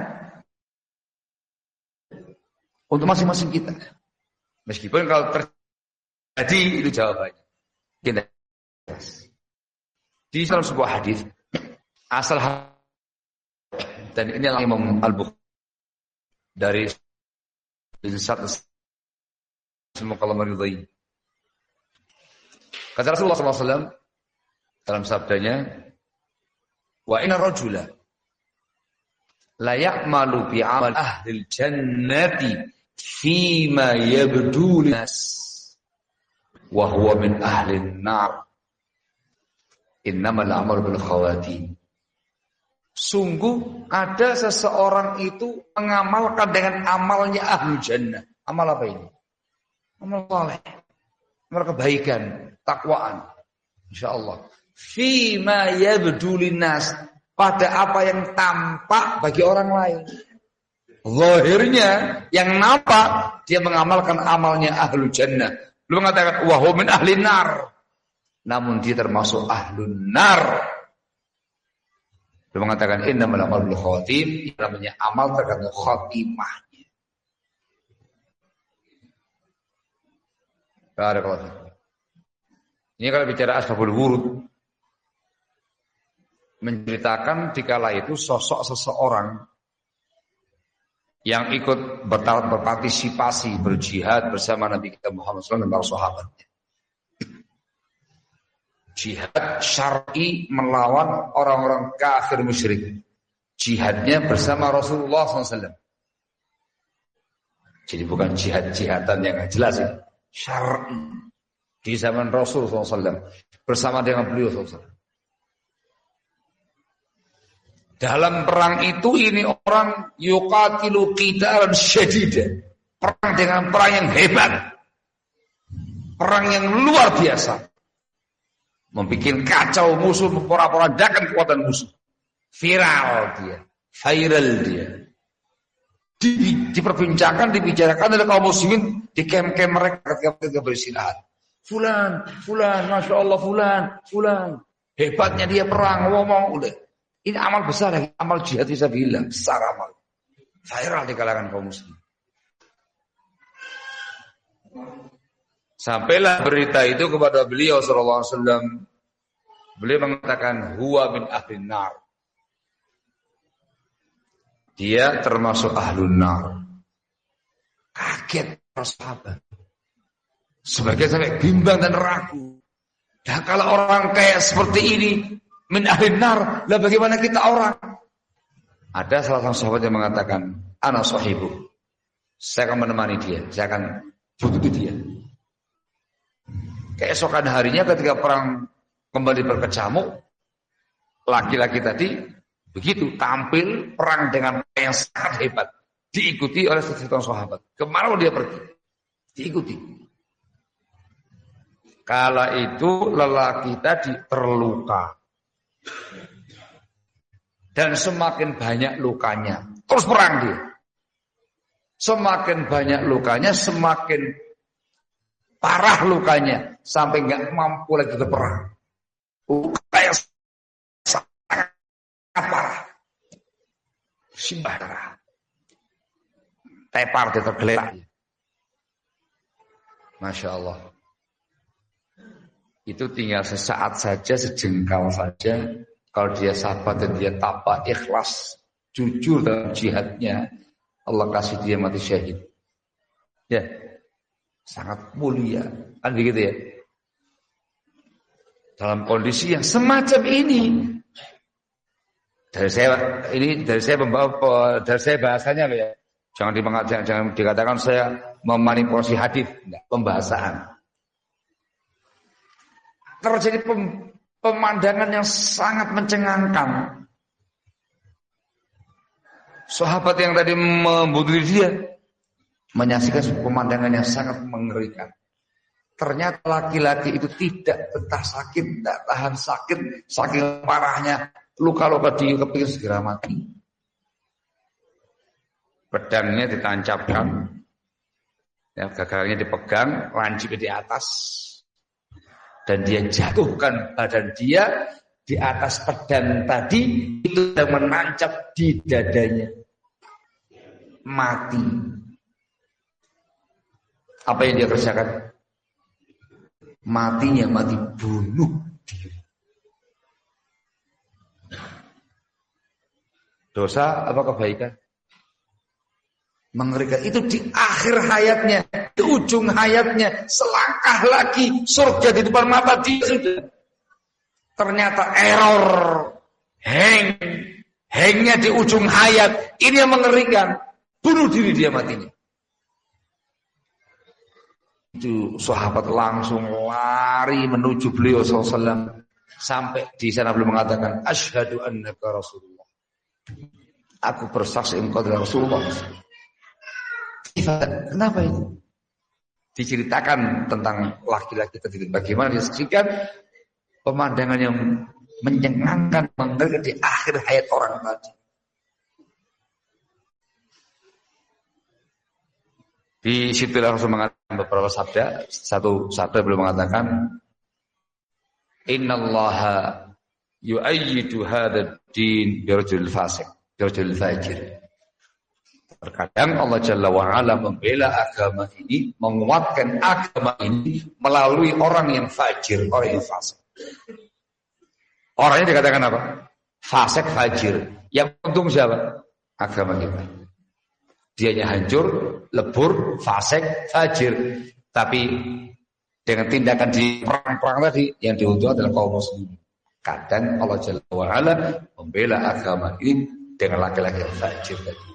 A: Untuk masing-masing kita. Meskipun kalau terjadi itu jawabannya. Kita. Di dalam sebuah hadis asal dan ini adalah Imam Al-Bukhari dari satu semoga Allah meridai. Kata Rasulullah sallallahu alaihi wasallam dalam sabdanya, wa inna rajula la ya'malu bi 'amal ahli jannati fima yabdu nas wa huwa min ahli an-nar. Innamal a'malu bil khawatim. Sungguh ada seseorang itu mengamalkan dengan amalnya ahli jannah. Amal apa ini? Amal saleh. Amal kebaikan, takwaan. Insyaallah. Fima yabdu linnas, pada apa yang tampak bagi orang lain. Zahirnya yang nampak dia mengamalkan amalnya ahlu jannah. Belum mengatakan wa huwa min ahli nar. Namun dia termasuk ahlun nar. Belum mengatakan innamal a'malu bil khawatim, namanya amal tergantung khatimahnya. Barakallahu. Ini kalau bicara asbabul wurud, menceritakan dikala itu sosok seseorang yang ikut berpartisipasi berjihad bersama Nabi kita Muhammad shallallahu alaihi wasallam dan para sahabatnya. Jihad syar'i melawan orang-orang kafir musyrik. Jihadnya bersama Rasulullah shallallahu alaihi wasallam. Jadi bukan jihad-jihadan yang gak jelas ya. Syar'i di zaman Rasul shallallahu alaihi wasallam bersama dengan beliau shallallahu alaihi wasallam. Dalam perang itu ini orang yuqatilu qitalan syadida. Perang dengan perang yang hebat. Perang yang luar biasa. Membikin kacau musuh, memporak-porandakan kekuatan musuh. Viral dia, viral dia. Di, diperbincangkan, dibicarakan oleh kaum muslimin di kem-kem mereka ketika mereka beristirahat. Fulan, fulan, masya Allah, fulan, fulan. Hebatnya dia perang, ngomong udah. Ini amal besar, amal jihad bisa bilang besar amal. Viral di kalangan kaum muslim. Sampailah berita itu kepada beliau sallallahu alaihi wasallam. Beliau mengatakan huwa min ahlin nar. Dia termasuk ahlun nar. Kaget para sahabat. Sebagian sampai bimbang dan ragu. Nah, kalau orang kayak seperti ini min ahlin nar, lah bagaimana kita orang? Ada salah satu sahabat yang mengatakan, ana sahibu. Saya akan menemani dia, saya akan butuh dia. Keesokan harinya ketika perang kembali berkecamuk, laki-laki tadi begitu tampil perang dengan yang sangat hebat, diikuti oleh seseorang sahabat. Kemana dia pergi? Diikuti. Kala itu lelaki tadi terluka. Dan semakin banyak lukanya, terus perang dia. Semakin banyak lukanya, semakin parah lukanya, sampai nggak mampu lagi berperang. Luka yang sangat parah, simbah darah, tepar dia tergeletak. Masya Allah. Itu tinggal sesaat saja, sejengkal saja. Kalau dia sabar dan dia tabah, ikhlas, jujur dalam jihadnya, Allah kasih dia mati syahid. Ya, sangat mulia, kan begitu ya. Dalam kondisi yang semacam ini, dari saya ini dari saya membawa dari saya bahasanya ya. Jangan jangan, jangan dikatakan saya memanipulasi hadis, enggak, pembahasan. Terjadi pem, pemandangan yang sangat mencengangkan. Sahabat yang tadi membunuh dia menyaksikan pemandangan yang sangat mengerikan. Ternyata laki-laki itu tidak betah sakit, tidak tahan sakit, saking parahnya luka-luka di kepingin segera mati. Pedangnya ditancapkan, ya, gagalnya dipegang, lancipnya di atas. Dan dia jatuhkan badan dia di atas pedang tadi, itu yang menancap di dadanya. Mati. Apa yang dia kerjakan? Matinya mati bunuh diri. Dosa apa kebaikan? Mengerikan. Itu di akhir hayatnya, di ujung hayatnya, selangkah lagi surga di depan mata dia sudah. Ternyata error, hang, hangnya di ujung hayat. Ini yang mengerikan. Bunuh diri dia matinya. Itu sahabat langsung lari menuju beliau sallallahu alaihi wasallam. Sampai di sana beliau mengatakan, asyhadu annaka Rasulullah. Aku bersaksi engkau adalah Rasulullah. Kenapa itu? Diceritakan tentang laki-laki tadi, bagaimana disaksikan pemandangan yang mencengangkan, mengerikan di akhir hayat orang tadi. Di situ langsung mengatakan beberapa sabda. Satu sabda beliau mengatakan, innallaha yu'ayyidu hadzal din birajulil fasik, birajulil fajir. Terkadang Allah Jalla wa'ala membela agama ini, menguatkan agama ini melalui orang yang fajir, orang yang fasik. Orangnya dikatakan apa? Fasik, fajir. Yang untung siapa? Agama kita. Dianya hancur, lebur, fasik, fajir. Tapi dengan tindakan di perang-perang tadi, yang diuntung adalah kaum muslimin. Kadang Allah Jalla wa'ala membela agama ini dengan laki-laki yang fajir tadi.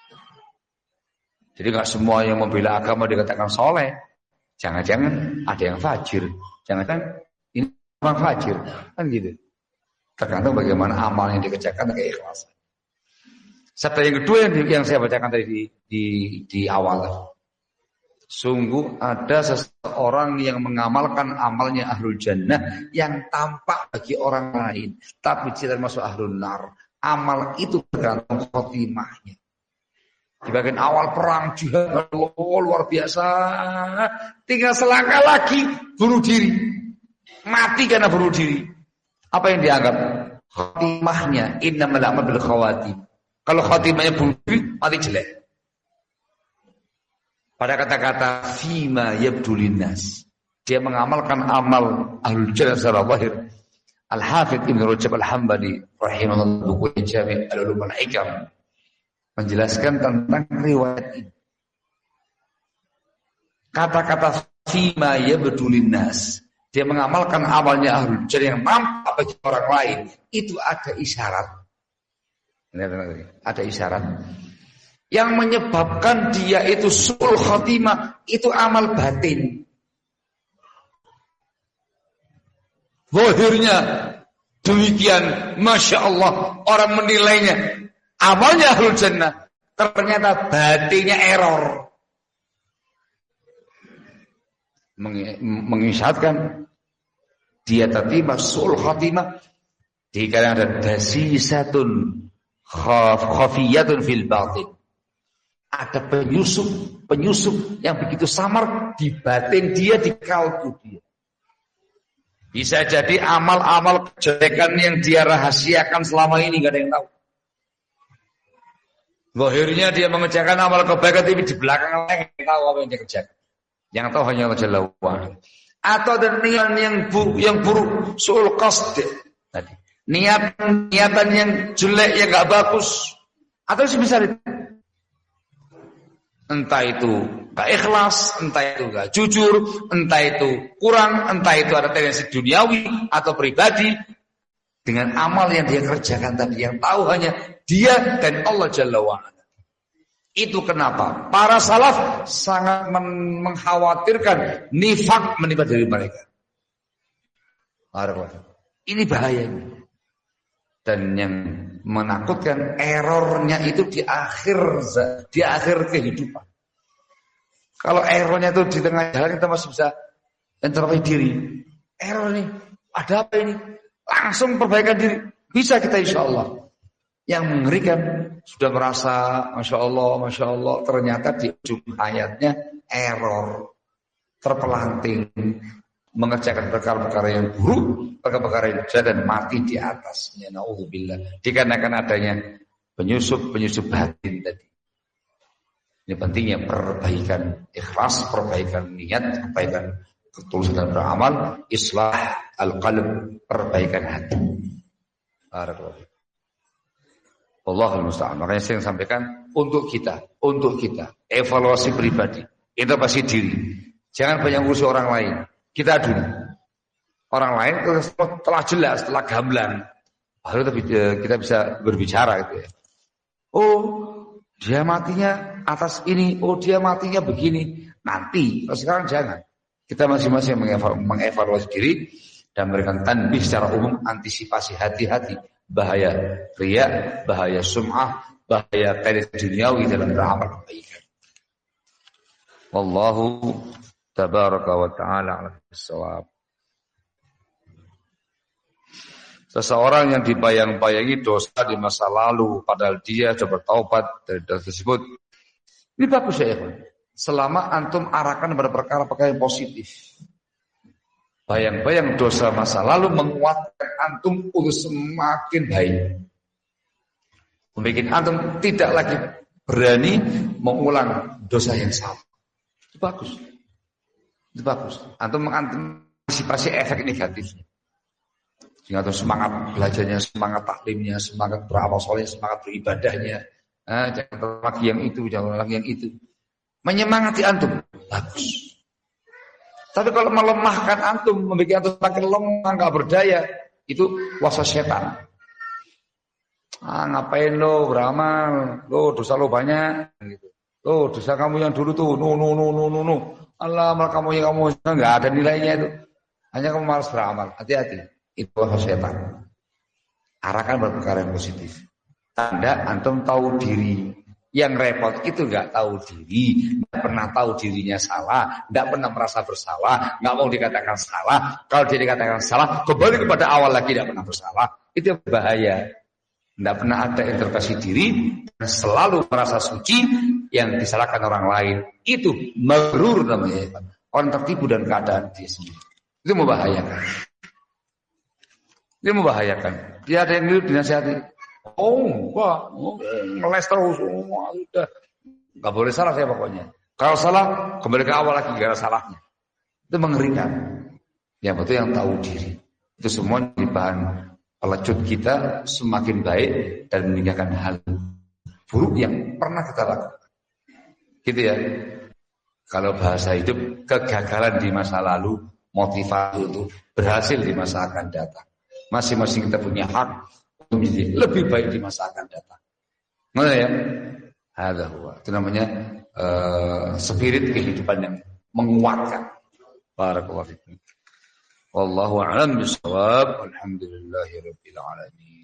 A: Jadi nggak semua yang membela agama dikatakan soleh. Jangan-jangan ada yang fajir. Jangan-jangan ini orang fajir. Kan gitu. Tergantung bagaimana amal yang dikerjakan dan keikhlasan. Sabda yang kedua yang, yang saya bacakan tadi di, di, di awal. Sungguh ada seseorang yang mengamalkan amalnya ahlul jannah yang tampak bagi orang lain. Tapi tidak masuk ahlul nar. Amal itu tergantung khotimahnya. Di bagian awal perang jihad, oh, luar biasa. Tinggal selangkah lagi bunuh diri. Mati karena bunuh diri. Apa yang dianggap? Khotimahnya innamal a'malu bil khawatim. Kalau khotimahnya bunuh diri, mati jelek. Pada kata-kata fima yabdulin nas, dia mengamalkan amal ahlul jannah secara zahir. Al-Hafidz Ibnu Rajab Al-Hambali rahimahullah buku Jami' Al-Ulum Al-Hikam menjelaskan tentang riwayat ini. Kata-kata fima yabdulin nas. Dia mengamalkan amalnya ahlul jannah yang nampak bagi orang lain. Itu ada isyarat. Ada isyarat. Yang menyebabkan dia itu su'ul khatimah, itu amal batin. Zahirnya demikian, Masya Allah, orang menilainya amalnya ahlul jannah, ternyata batinnya error. Mengisyaratkan dia tertimpa su'ul khatimah dikarenakan ada dasisatun khafiyatun fil batin. Ada penyusup, penyusup yang begitu samar di batin dia, di kalbu dia. Bisa jadi amal-amal kejelekan yang dia rahasiakan selama ini gak ada yang tahu. Zahirnya dia mengerjakan amal kebaikan, tapi di belakang lain yang tahu apa yang dia kerjakan. Yang tahu hanya Allah Jalla wa'ala. Atau ada niat yang buruk, yang buruk su'ul qasd tadi. Niatan, niatan yang jelek, yang gak bagus. Atau sebesar itu. Entah itu gak ikhlas, entah itu gak jujur, entah itu kurang, entah itu ada tendensi duniawi atau pribadi. Dengan amal yang dia kerjakan tadi, yang tahu hanya dia dan Allah Jalla wa'ala. Itu kenapa para salaf sangat men- mengkhawatirkan nifak menimpa diri mereka. Ini bahayanya. Dan yang menakutkan errornya itu di akhir di akhir kehidupan. Kalau errornya itu di tengah jalan kita masih bisa introspeksi diri. Error nih, ada apa ini? Langsung perbaikan diri. Bisa kita insya Allah. Yang mengerikan sudah merasa Masya Allah, Masya Allah, ternyata di ujung ayatnya error, terpelanting, mengerjakan perkara-perkara yang buruk, perkara-perkara yang jahat dan mati di atasnya. Na'udzubillah. Dikarenakan adanya penyusup-penyusup batin tadi. Ini pentingnya perbaikan ikhlas, perbaikan niat, perbaikan ketulusan dan beramal, islah al-qalb, perbaikan hati. Allahul musta'an. Makanya saya sampaikan untuk kita, untuk kita evaluasi pribadi, introspeksi diri. Jangan banyak urusi orang lain. Kita dulu. Orang lain telah jelas, telah gamblang. Baru kita bisa berbicara gitu ya. Oh, dia matinya atas ini. Oh, dia matinya begini. Nanti, sekarang jangan. Kita masing-masing mengevaluasi diri dan memberikan tanbih secara umum, antisipasi hati-hati bahaya riya, bahaya sum'ah, bahaya tendensi duniawi dalam beramal kebaikan. Wallahu tabaraka wa ta'ala ala bissawab. Seseorang yang dibayang-bayangi dosa di masa lalu padahal dia sudah bertaubat dari dosa tersebut. Ini bagus ya, Ikhwan. Selama antum arahkan pada perkara-perkara yang positif. Bayang-bayang dosa masa lalu menguatkan antum untuk semakin baik. Membuat antum tidak lagi berani mengulang dosa yang sama. Itu bagus. Itu bagus. Antum mengantisipasi efek negatifnya. Sehingga antum semangat belajarnya, semangat taklimnya, semangat beramal soleh, semangat beribadahnya. Nah, jangan lagi yang itu, jangan lagi yang itu. Menyemangati antum. Bagus. Tapi kalau melemahkan antum, membuat antum semakin lemah, nggak berdaya, itu waswas setan. Ah, ngapain lo beramal? Lo dosa lo banyak, gitu. Lo dosa kamu yang dulu tuh, nu nu nu nu nu nu. Allah, amal kamu yang kamu nggak ada nilainya itu. Hanya kamu malas beramal. Hati-hati, itu waswas setan. Arahkan perkara yang positif. Tanda antum tahu diri. Yang repot itu nggak tahu diri, nggak pernah tahu dirinya salah, nggak pernah merasa bersalah, nggak mau dikatakan salah. Kalau dia dikatakan salah, kembali kepada awal lagi tidak pernah bersalah. Itu bahaya. Nggak pernah ada introspeksi diri dan selalu merasa suci yang disalahkan orang lain. Itu maghrur namanya. Orang tertipu dan keadaan dia sendiri. Itu membahayakan. Itu membahayakan. Dia ada yang hidup dinasihati. Oh, wah, ngeles terus, oh, sudah, nggak boleh salah saya pokoknya. Kalau salah, kembali ke awal lagi, gak ada salahnya. Itu mengerikan. Yang betul yang tahu diri. Itu semua di bahan pelecut kita semakin baik dan meninggalkan hal buruk yang pernah kita lakukan. Gitu ya. Kalau bahasa hidup, kegagalan di masa lalu, motivasi itu berhasil di masa akan datang. Masing-masing kita punya hak untuk menjadi lebih baik di masa akan datang. Mana ya? Ada huwa. Itu namanya uh, spirit kehidupan yang menguatkan. Barakallahu fikum. Wallahu a'lam bishawab. Alhamdulillahirabbil alamin.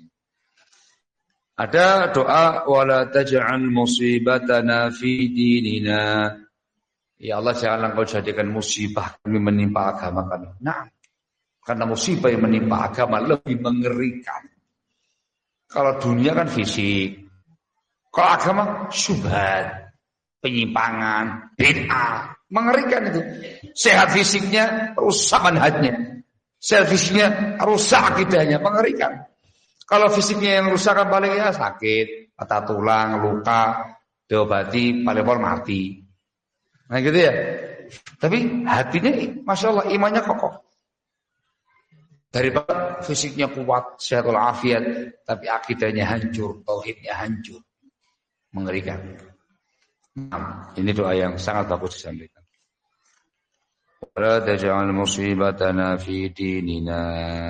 A: Ada doa wala taj'al musibatana fi dinina. Ya Allah, janganlah Engkau jadikan musibah kami menimpa agama kami. Nah, karena musibah yang menimpa agama lebih mengerikan. Kalau dunia kan fisik, kalau agama syubhat, penyimpangan, bid'ah, mengerikan itu. Sehat fisiknya, rusak manhajnya. Sehat fisiknya, rusak akidahnya, mengerikan. Kalau fisiknya yang rusak kan paling ya sakit, patah tulang, luka, diobati, paling paling mati. Nah gitu ya. Tapi hatinya, masya Allah, imannya kokoh. Daripada fisiknya kuat, sehat walafiat, tapi akidahnya hancur, tauhidnya hancur, mengerikan. Nah, ini doa yang sangat bagus disampaikan. Wala taj'al musibatana fi dinina.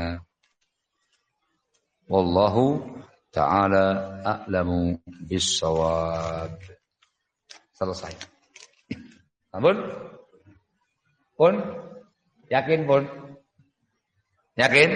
A: Wallahu ta'ala a'lamu bis-shawab. Selesai. Ampun? Pun? Yakin pun? Yakin?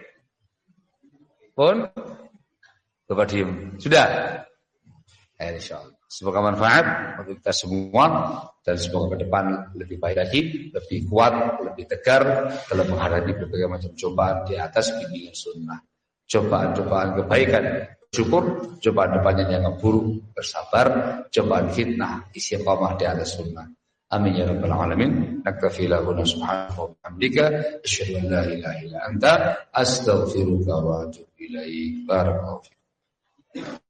A: Pun? Coba diem. Sudah? Eh, insyaallah. Semoga manfaat untuk kita semua dan semoga ke depan lebih baik lagi, lebih kuat, lebih tegar dalam menghadapi berbagai macam cobaan di atas bimbingan sunnah. Cobaan-cobaan kebaikan syukur, cobaan depannya yang buruk bersabar, cobaan fitnah istiqamah di atas sunnah. Amin ya rabbal alamin. Naktafi lahu subhanahu wa bihamdika asyhadu an la ilaha illa anta astaghfiruka wa atubu ilaik. Barakallahu fiik.